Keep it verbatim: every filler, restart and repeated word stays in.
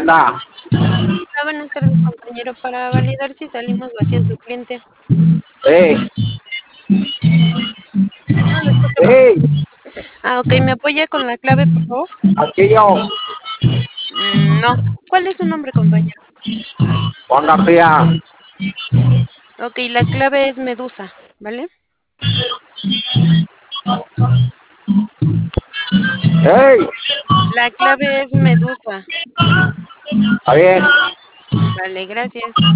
tienda. Hola, buenas tardes, compañero. Para validar si salimos vacíos su cliente. Sí, No lo escucho bien. sí, Ah, ok. ¿Me apoya con la clave, por favor? aquí yo, Mm, no. ¿Cuál es su nombre, compañero? Juan García. Ok, la clave es Medusa, ¿vale? ¡Hey! La clave es Medusa. Está bien. Vale, gracias.